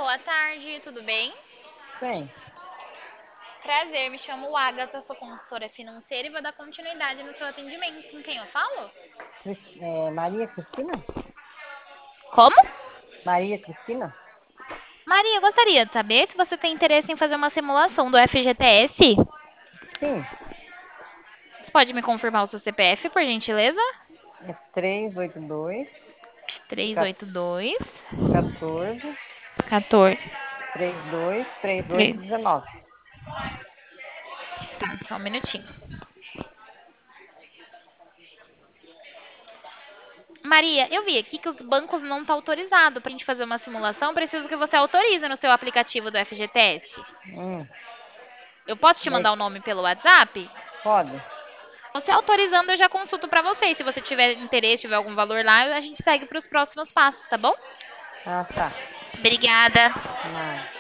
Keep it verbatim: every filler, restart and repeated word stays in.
boa tarde, tudo bem? Bem, Prazer, me chamo Agatha, sou consultora financeira e vou dar continuidade no seu atendimento. Com quem eu falo? Cris- é, Maria Cristina? Como? Maria Cristina? Maria, eu gostaria de saber se você tem interesse em fazer uma simulação do F G T S. Sim, Você pode me confirmar o seu C P F, por gentileza? é três oito dois, Três oito dois, quatorze, quatorze. trinta e dois, trinta e oito, três. dezenove. Sim, só um minutinho. Maria, eu vi aqui que os bancos não estão autorizados para a gente fazer uma simulação. Preciso que você autorize no seu aplicativo do F G T S. Hum, Eu posso te e aí, mandar o nome pelo WhatsApp? pode? Você autorizando, eu já consulto para você. Se você tiver interesse, tiver algum valor lá, a gente segue para os próximos passos, tá bom? Ah, tá. Obrigada. Nada.